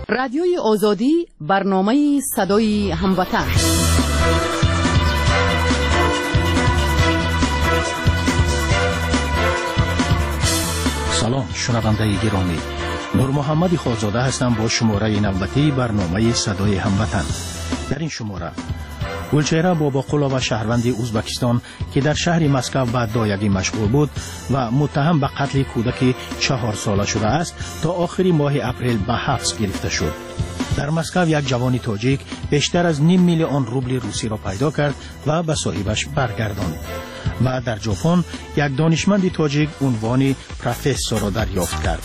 رادیوی آزادی، برنامه صدای هموطن. سلام شنونده گرامی، نور محمد خالزاده هستم با شماره نوبتی برنامه صدای هموطن. در این شماره گلچهره باباقولا و شهروند ازبکستان که در شهر مسکو به دایگی مشغول بود و متهم به قتل کودک 4 ساله شده است تا آخر ماه اپریل به حبس گرفته شد. در مسکو یک جوان تاجیک بیشتر از 500,000 روبل روسی را پیدا کرد و به صاحبش برگرداند. و در ژاپن یک دانشمند تاجیک عنوان پروفسور را دریافت کرد.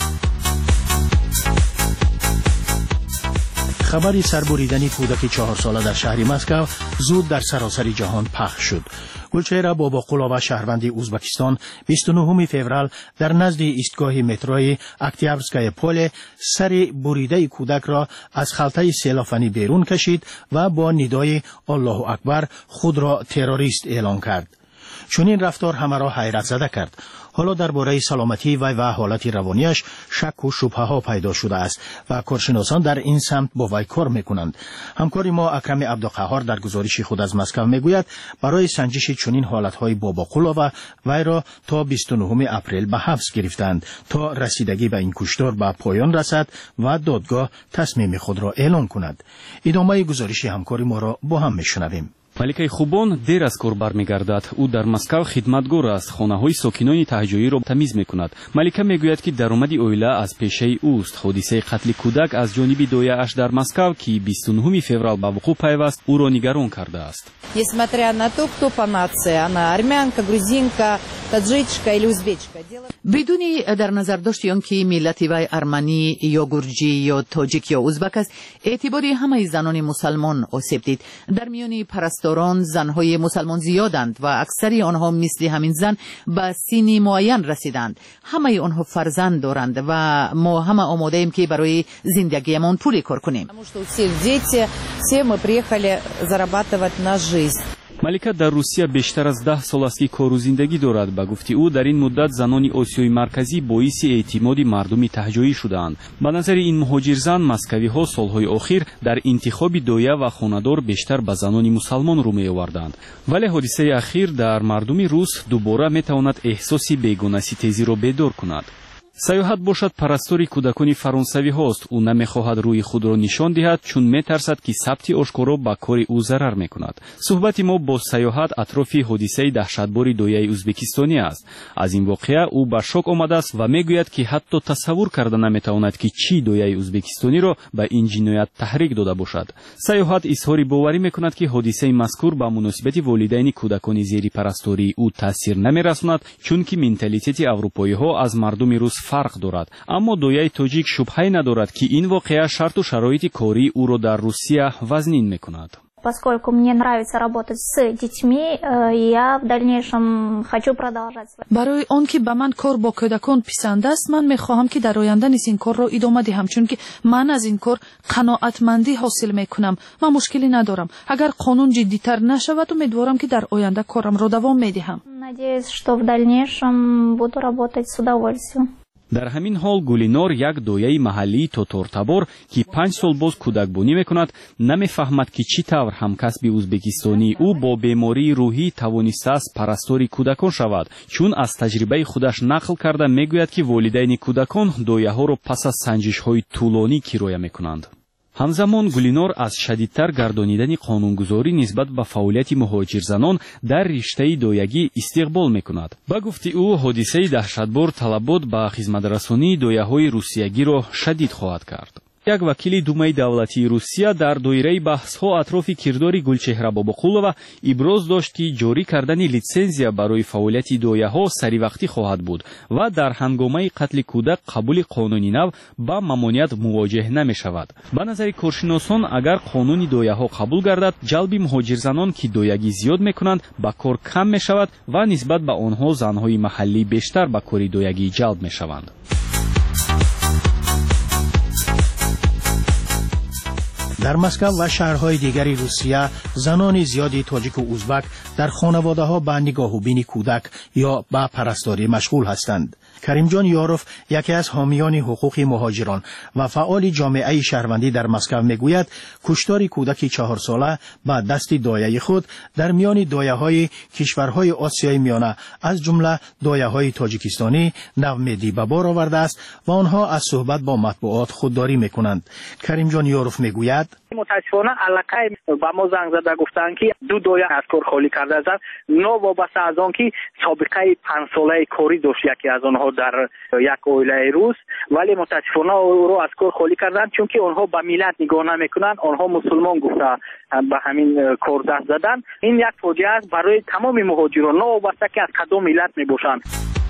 خبری سربریدن کودک 4 ساله در شهر مسکو زود در سراسر جهان پخش شد. گلچهره باباقولا و شهروند ازبکستان 29 فوریه در نزد ایستگاه متروی اکتیابرسکای پل سر بریده کودک را از خلطه سیلافنی بیرون کشید و با ندای الله اکبر خود را تروریست اعلام کرد. چون این رفتار همه را حیرت زده کرد. حالا درباره سلامتی و حالت روانیش شک و شبهه ها پیدا شده است و کارشناسان در این سمت با وی کار میکنند. همکار ما اکرم عبدالقهار در گزارش خود از مسکو میگوید برای سنجش چنین حالتهای باباقولا و وی را تا 29 اپریل به حبس گرفتند تا رسیدگی به این کشتار به پایان رسد و دادگاه تصمیم خود را اعلان کند. ادامه گزارش همکار ما را با هم میشنویم. маликаи хубон дер аз кор бармегардад. ӯ дар маскав хидматгор аст. хонаҳои сокинони таҳҷоиро тамиз мекунад. малика мегӯяд ки даромади оила аз пешаи ӯст. ҳодисаи қатли кӯдак аз ҷониби дояаш дар маскав ки 29 феврал ба вуқӯъ пайваст ӯро нигарон кардааст. Несмотря на то, кто по нации, она армянка, грузинка, таджичка или узбечка. بدونی در نظر داشتی آن که ملت وی ارمنی یا گرجی یا تاجیک یا ازبک است، اعتباری همه زنان مسلمان آسیب دید. در میان پرستاران زنهای مسلمان زیادند و اکثری آنها مثل همین زن به سنی معین رسیدند. همه آنها فرزند دارند و ما همه آماده ایم که برای زندگیمان پول کار کنیم. малика дар русия бештар аз 10 сол аст ки кору зиндагӣ дорад. ба гуфти ӯ дар ин муддат занони осиёи марказӣ боиси эътимоди мардуми таҳҷоӣ шудаанд. ба назари ин муҳоҷирзан маскавиҳо солҳои охир дар интихоби доя ва хонадор бештар ба занони мусалмон рӯ меоварданд. вале ҳодисаи ахир дар мардуми рус дубора метавонад эҳсоси бегонаситезиро бедор кунад. саёҳат бошад парастори кӯдакони фаронсавиҳост. ӯ намехоҳад рӯи худро нишон диҳад, чун метарсад ки сабти ошкоро ба кори ӯ зарар мекунад. суҳбати мо бо саёҳат атрофи ҳодисаи таҳшатбори дояи ӯзбекистонӣ аст. аз ин воқеа ӯ ба шок омадааст ва мегӯяд ки ҳатто тасаввур карда наметавонад ки чӣ дояи ӯзбекистониро ба ин ҷиноят таҳрик дода бошад. саёҳат изҳори боварӣ мекунад ки ҳодисаи мазкур ба муносибати волидайни кӯдакони зери парастории ӯ таъсир намерасонад, чунки менталитети аврупоиҳо аз мардуми рус фарқ дорад. аммо дояи тоҷик шубҳае надорад ки ин воқеа шарту шароити кории ӯро дар Русия вазнин мекунад. Поскольку мне нравится работать с детьми, я в дальнейшем хочу продолжать. برای آن که به من کار با کودکان پسند است، من میخواهم که در آینده نیز این کار را ادامه دهم، چون که من از این کار قناعتمندی حاصل میکنم. من مشکلی ندارم. اگر قانون جدی‌تر نشود، امیدوارم که در آینده کارم را دوام میدهم. Надеюсь, что в дальнейшем буду работать с удовольствием. дар ҳамин ҳол гулинор як дояи маҳаллии тотортабор ки 5 сол боз кӯдакбонӣ мекунад намефаҳмад ки чӣ тавр ҳамкасби ӯзбекистонии ӯ бо бемории рӯҳӣ тавонистааст парастори кӯдакон шавад. чун аз таҷрибаи худаш нақл карда мегӯяд ки волидайни кӯдакон дояҳоро пас аз санҷишҳои тӯлонӣ кироя мекунанд. ҳамзамон гулинор аз шадидтар гардонидани қонунгузорӣ нисбат ба фаъолияти муҳоҷирзанон дар риштаи доягӣ истиқбол мекунад. ба гуфти ӯ ҳодисаи таҳшатбор талабот ба хизматрасонии дояҳои русиягиро шадид хоҳад кард. як вакили думаи давлатии русия дар доираи баҳсҳо атрофи кирдори гулчеҳра бобоқулова иброз дошт ки ҷорӣ кардани литсензия барои фаъолияти дояҳо саривақтӣ хоҳад буд ва дар ҳангомаи қатли кӯдак қабули қонуни нав ба мамоният мувоҷеҳ намешавад. ба назари коршиносон агар қонуни дояҳо қабул гардад, ҷалби муҳоҷирзанон ки доягӣ зиёд мекунанд ба кор кам мешавад ва нисбат ба онҳо занҳои маҳаллӣ бештар ба кори доягӣ ҷалб мешаванд. در مسکو و شهرهای دیگری روسیه زنان زیادی تاجیک و ازبک در خانواده‌ها به نگاهوبین کودک یا به پرستاری مشغول هستند. کریم جان یاروف، یکی از حامیان حقوق مهاجران و فعال جامعه شهروندی در مسکو میگوید کشتار کودک 4 ساله با دست دایه خود در میان دایه‌های کشورهای آسیای میانه از جمله دایه‌های تاجیکستانی نومیدی به بار آورده است و آنها از صحبت با مطبوعات خودداری میکنند. کریم جان یاروف میگوید متاسفانه علاقه با ما زنگ زده گفتند که 2 دایه از کار خالی کرده است. نوابسته از آن که سابقه 5 ساله کاری داشت یکی از آنها در یک اویله روس، ولی متاسفانه او رو از کار خالی کردند چون که آنها به ملت نگاه نمیکنند، آنها مسلمان گفته به همین کار دست زدن. این یک فاجعه است برای تمام مهاجران، نوابسته که از کدام ملت میباشند.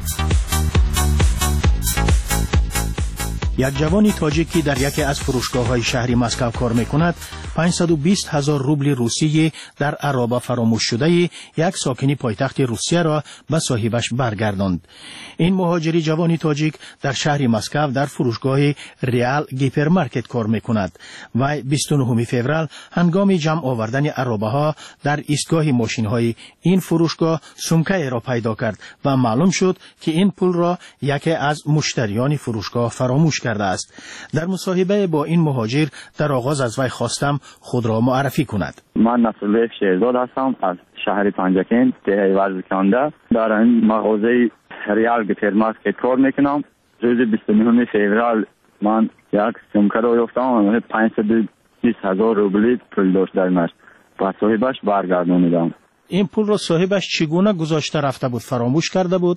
یک جوانی تاجیکی در یکی از فروشگاه‌های شهری مسکو کار می‌کند 520,000 روبل روسیه در عرابه فراموش شده یک ساکنی پایتخت روسیه را به صاحبش برگرداند. این مهاجری جوانی تاجیک در شهر مسکو در فروشگاه ریال گیپرمارکت کار می‌کند و 29 فوریه هنگام جمع آوردن عرابه‌ها در ایستگاه ماشین‌های این فروشگاه سمکه را پیدا کرد و معلوم شد که این پول را یکی از مشتریان فروشگاه فراموش کرده است. در مصاحبه با این مهاجر در آغاز از وی خواستم خود را معرفی کند. من نصرالله شیرزاد هستم از شهر پنجکین دهه ورزکنده. در این مغازه ریال گیپرمارکت کار میکنم. روز 29 فوریه من یک سمکه را یافتم 520,000 روبل پول داشت درش و صاحبش برگردانیدم. این پول را صاحبش چگونه گذاشته رفته بود؟ فراموش کرده بود؟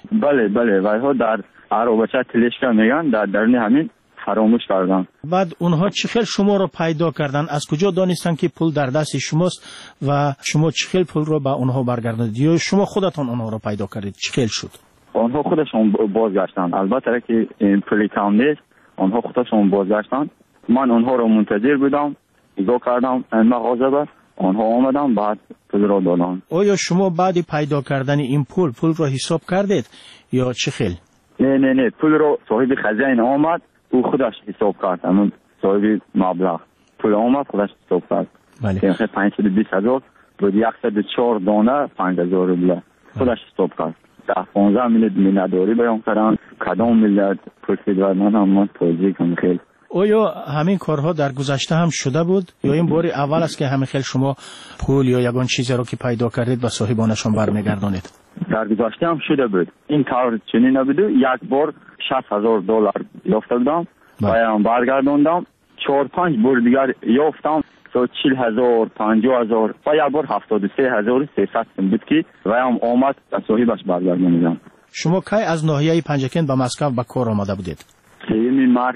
بله ویها در عربچه تلشکا میگن در درون همین فراموش کردن. بعد اونها چخیل شما را پیدا کردن؟ از کجا دانستن که پول در دست شماست و شما چخیل پول را به اونها برگرداندید یا شما خودتان اونها را پیدا کردید؟ چخیل شد؟ آنها خودشون بازگشتن. البته که این پولی کم نیست، آنها خودشون بازگشتن. من اونها را منتظر بودم، نگاه کردم این مغازه با آنها آمدن بعد پول را دادن. آیا شما بعد پیدا کردن این پول را حساب کردید یا چخیل؟ نه پول رو صاحب خزانه آمد او خودش حساب کرد. همون صاحب مبلغ پول آمد خودش حساب کرد. بله. که 520,000 بود 104 دانه 5,000 روبل خودش حساب کرد. 10-15 میلیارد مینداری بیان کردن کدام میلیارد پول فدرال من توضیح کنم. خیلی آیا همین کارها در گذشته هم شده بود یا این بار اول است که همین خیلی شما پول یا یگان چیزی رو که پیدا کردید و صاحبانشون برمیگردانید؟ در گذشته هم شده بود. این کار چنین نبود. یک بار 60,000 دلار یافته بودم و برگرداندم. 4-5 بار دیگر یافتم 40,000 50,000 و یک بار 73,300 بود که و هم آمد و صاحبش برگرداندم. شما کی از ناحیه پنجکین به مسکو به کار آمده بودید؟ 3 مارس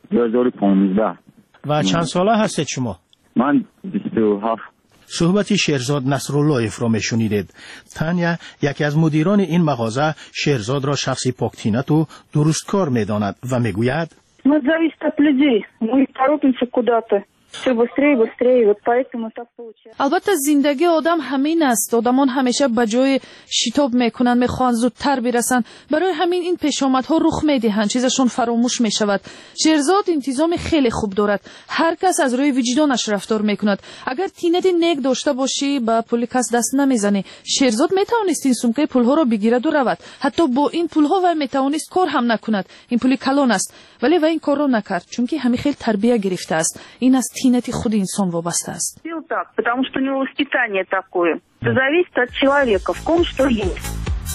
2015. و چند ساله هستید شما؟ من 27. صحبت شیرزاد نصرالله را میشنیدید. تانیا یکی از مدیران این مغازه شیرزاد را شخصی پاکتینت و درست کار میداند و میگوید Мы зависит от людей. Мы торопимся куда-то. Все быстрее, вот поэтому так получается. البته زندگی آدم همین است. آدمان همیشه به جای شتاب میکنن، میخوان زودتر برسن. برای همین این پیشامدها رخ میدهند، چیزشون فراموش میشود. شیرزاد انتظام خیلی خوب دارد. هر کس از روی وجدانش رفتار میکند. اگر تینت نیک داشته باشی با پول کس دست نمیزنی. شیرزاد میتوانست این سمکه پولها را بگیرد و رود. حتی با این پولها و میتوانست کار هم نکند. این پول کلان است. ولی و این کار را نکرد چون که همین خیلی تربیت گرفته است. این از تینت خود انسان وابسته است. Так, потому что у него воспитание такое. Это зависит от человека, в ком что есть.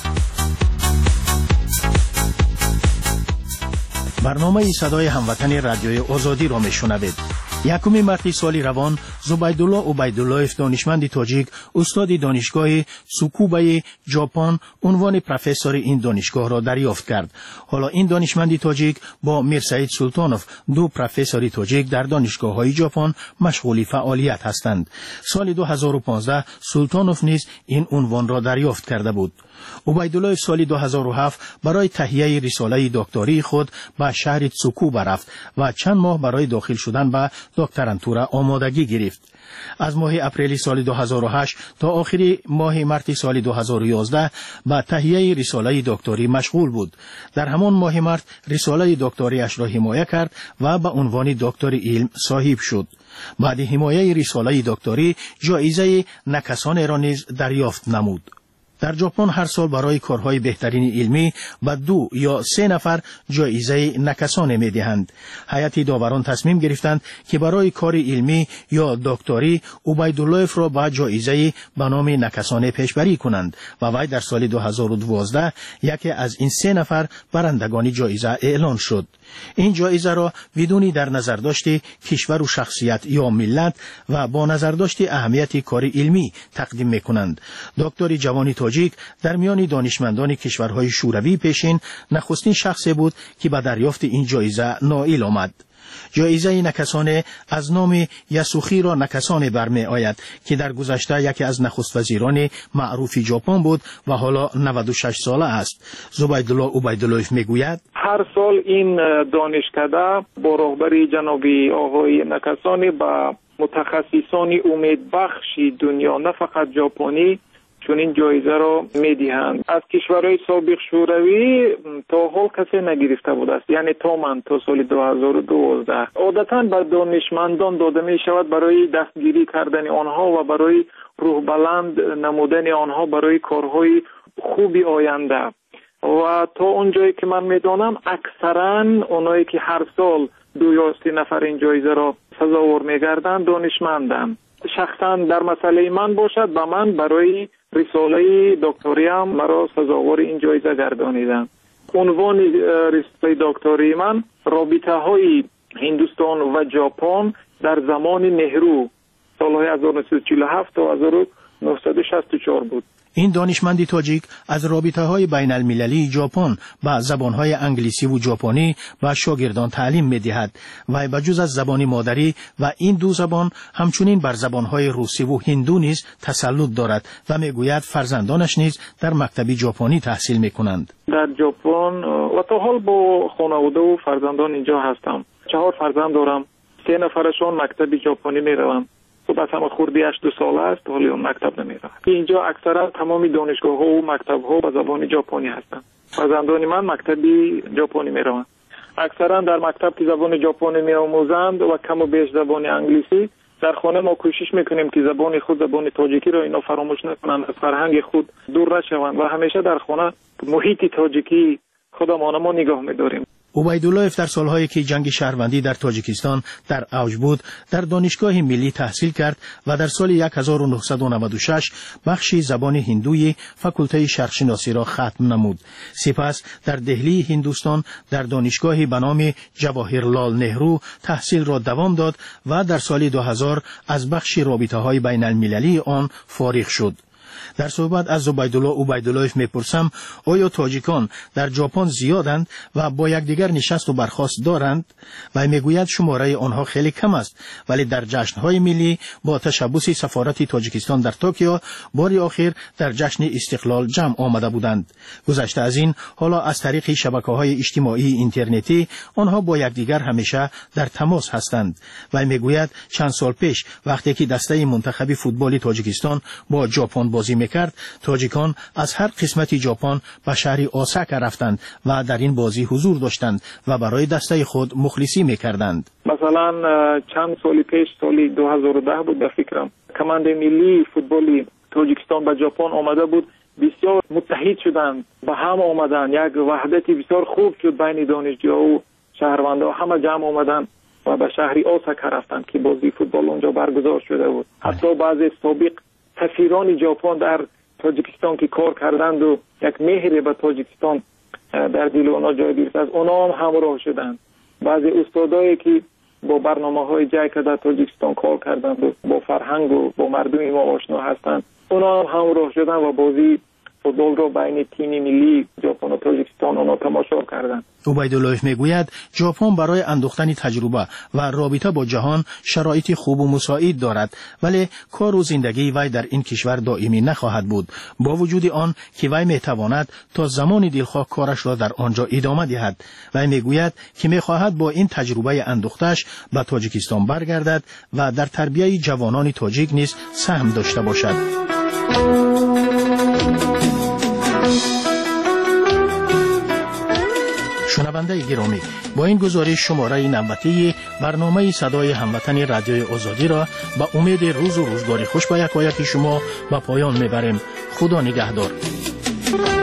برنامه صدای هموطن رادیوی آزادی را میشنوید. 1 مارس سال روان زبیدالله عبیداللهف دانشمند تاجیک استاد دانشگاه تسوکوبا ژاپن عنوان پروفسور این دانشگاه را دریافت کرد. حالا این دانشمند تاجیک با میرسعید سلطانوف 2 پروفسور تاجیک در دانشگاه‌های ژاپن مشغول فعالیت هستند. سال 2015 سلطانوف نیز این عنوان را دریافت کرده بود. عبیدالله سال 2007 برای تهیه رساله دکتری خود به شهر تسوکوبا رفت و چند ماه برای داخل شدن به دکترانتور آمادگی گرفت. از ماه اپریل سال 2008 تا آخر ماه مارس سال 2011 به تهیه رساله دکتری مشغول بود. در همان ماه مارس رساله دکتریش را حمایت کرد و به عنوان دکتر علم صاحب شد. بعد حمایت رساله دکتری جایزه نکسان را نیز دریافت نمود. در ژاپن هر سال برای کارهای بهترین علمی به 2 یا 3 نفر جایزه نکسانه می‌دهند. هیئت داوران تصمیم گرفتند که برای کار علمی یا دکتری عبیدالله‌اف را با جایزه به نام نکسانه پیشبری کنند و وی در سال 2012 یکی از این 3 نفر برندگان جایزه اعلان شد. این جایزه را بدون در نظر داشته کشور و شخصیت یا ملت و با نظر داشته اهمیت کار علمی تقدیم می‌کنند. دکتر جوانی تاجیک در میان دانشمندان کشورهای شوروی پیشین نخستین شخصی بود که به دریافت این جایزه نائل آمد. جایزه نکسانه از نام یاسوخیرو نکسانه برمی آید که در گذشته یکی از نخست وزیران معروف ژاپن بود و حالا 96 ساله است. زبیدالله عبیدالله‌اف میگوید هر سال این دانشکده با رهبری جنابی آقای نکسانه با متخصصان امیدبخشی دنیا نه فقط ژاپنی چون این جایزه را میدهند. از کشورهای سابق شوروی تا حال کسی نگرفته بود است، یعنی تا من تا سال 2012. عادتا به دانشمندان داده می شود برای دستگیری کردن آنها و برای روح بلند نمودن آنها برای کارهای خوبی آینده. و تا اونجایی که من میدانم اکثرا اونایی که هر سال 2 یا 3 نفر این جایزه را سزاوار میگردند دانشمندند. شخصا در مسئله من باشد به من برای رساله دکتریم مرا سزاوار این جایزه گردانیدند. عنوان رساله دکتری من رابطه های هندوستان و ژاپن در زمان نهرو سالهای 1947 تا 1964 بود. این دانشمندی تاجیک از رابطه‌های بین‌المللی ژاپن با زبان‌های انگلیسی و ژاپنی و شاگردان تعلیم می‌دهد و بجز از زبان مادری و این 2 زبان همچنین بر زبان‌های روسی و هندو نیز تسلط دارد و می‌گوید فرزندانش نیز در مکتب ژاپنی تحصیل می‌کنند. در ژاپن و تا حال با خانواده و فرزندان اینجا هستم. 4 فرزند دارم. 3 نفرشون مکتب ژاپنی می‌روند. خب از همه خوردی 8 ساله است ولی اون مکتب نمیره. اینجا اکثرا تمامی دانشگاه ها و مکتب ها به زبان ژاپنی هستند. فرزندان من مکتبی ژاپنی میروند. اکثرا در مکتب که زبان ژاپنی میآموزند و کم و بیش زبان انگلیسی. در خانه ما کوشش میکنیم که زبان خود زبان تاجیکی را اینا فراموش نکنند، از فرهنگ خود دور نشوند و همیشه در خانه محیط تاجیکی خودمان ما نگاه میداریم. عبیدالله‌اف در سالهایی که جنگ شهروندی در تاجیکستان در اوج بود در دانشگاه ملی تحصیل کرد و در سال 1996 بخش زبان هندوی فاکولته شرقشناسی را ختم نمود. سپس در دهلی هندوستان در دانشگاهی به نام جواهرلال نهرو تحصیل را دوام داد و در سال 2000 از بخش رابطه‌های بین‌المللی آن فارغ شد. در صحبت از زبیدالله عبیدالله‌اف میپرسم آیا تاجیکان در ژاپن زیادند و با یکدیگر نشست و برخاست دارند؟ و میگوید شماره آنها خیلی کم است ولی در جشن‌های ملی با تشبث سفارت تاجیکستان در توکیو بار آخر در جشن استقلال جمع آمده بودند. گذشته از این حالا از طریق شبکه‌های اجتماعی اینترنتی آنها با یکدیگر همیشه در تماس هستند. و میگوید چند سال پیش وقتی که دسته منتخب فوتبال تاجیکستان با ژاپن بازی میکرد تاجیکان از هر قسمت ژاپن به شهر اوساکا رفتند و در این بازی حضور داشتند و برای دسته خود مخلصی میکردند. مثلا چند سال پیش سال 2010 بود به فکرم کماند ملی فوتبالی تاجیکستان به ژاپن آمده بود، بسیار متحد شدند به هم آمدن، یک وحدت بسیار خوب شد بین دانشجوها و شهروندان، همه جمع آمدن و به شهر اوساکا رفتند که بازی فوتبال اونجا برگزار شده بود. حتی بعضی سابق سفیران ژاپن در تاجیکستان که کار کردند و یک مهر به تاجیکستان در دل اونا جای گرفت از اونا هم همراه شدند. بعضی استادایی که با برنامه‌های جایکا در تاجیکستان کار کردند و با فرهنگ و با مردم ما آشنا هستند اونا هم همراه شدند و بازی فوتبال را بین تیم ملی ژاپن و تاجیکستان اونا تماشا کردند. عبیدالله‌اف میگوید ژاپن برای اندوختن تجربه و رابطه با جهان شرایط خوب و مساعد دارد ولی کار و زندگی وی در این کشور دائمی نخواهد بود، با وجود آن که وی میتواند تا زمان دلخواه کارش را در آنجا ادامه دهد. وی میگوید که میخواهد با این تجربه اندوختش به تاجیکستان برگردد و در تربیت جوانان تاجیک نیز سهم داشته باشد. شنونده گرامی، با این گزارش شماره نوبتی برنامه صدای هموطن رادیوی آزادی را با امید روز و روزگاری خوش به یکایک شما به پایان میبریم. خدا نگهدار.